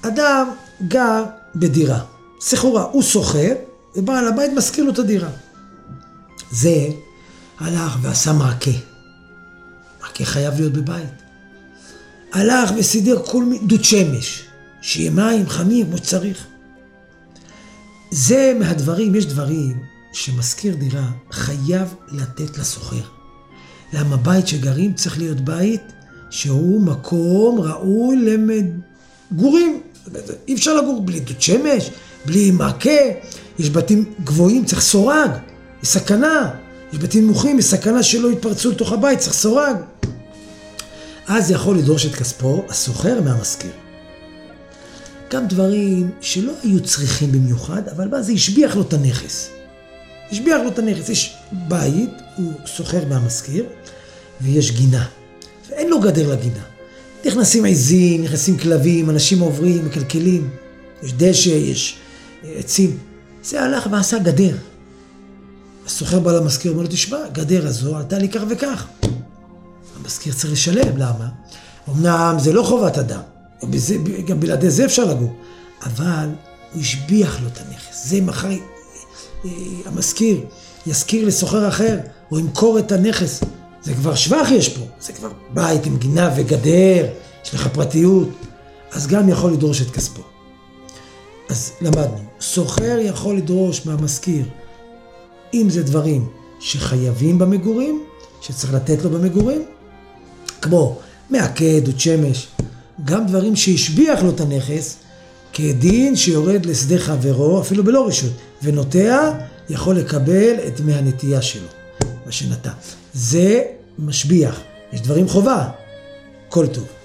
אדם גר בדירה, סחורה, הוא שוכר, ובעל הבית מזכיר לו את הדירה. זה הלך ועשה מעקה. מעקה חייב להיות בבית. הלך וסידר כל דוד שמש, שיהיה מים חמים כמו שצריך. זה מהדברים, יש דברים שמזכיר דירה חייב לתת לשוכר. למה בית שגרים צריך להיות בית שהוא מקום ראוי למגורים. אי אפשר לגור בלי דוד שמש, בלי מעקה. יש בתים גבוהים, צריך סורג, יש סכנה. יש בתים נמוכים, יש סכנה שלא יתפרצו לתוך הבית, צריך סורג. אז יכול לדרוש את כספו השוכר מהמשכיר. גם דברים שלא היו צריכים במיוחד, אבל מה זה השביח לו את הנכס. השביח לו את הנכס. יש בית, הוא שוכר מהמשכיר, ויש גינה. ואין לו גדר לגינה. נכנסים עזים, נכנסים כלבים, אנשים עוברים, מקלקלים. יש דשא, יש עצים. זה הלך ועשה גדר. השוכר בא למשכיר, אומר לו, תשמע, גדר הזו עלתה לי כך וכך. המשכיר צריך לשלם, למה? אמנם זה לא חובת אדם. גם בלעדי זה אפשר לגור. אבל הוא השביח לו את הנכס. זה מחר המשכיר יזכיר לסוחר אחר, או ימכור את הנכס. זה כבר שבח יש פה. זה כבר בית עם גינה וגדר, יש לך פרטיות. אז גם יכול לדרוש את כספו. אז למדנו, סוחר יכול לדרוש מהמשכיר, אם זה דברים שחייבים במגורים, שצריך לתת לו במגורים, כמו מעקה, דוד שמש, גם דברים שהשביח לו את הנכס, כדין שיורד לשדה חברו, אפילו בלא רשות, ונוטע, יכול לקבל את דמי הנטייה שלו, מה שנטע. זה משביח, יש דברים חובה, כל טוב.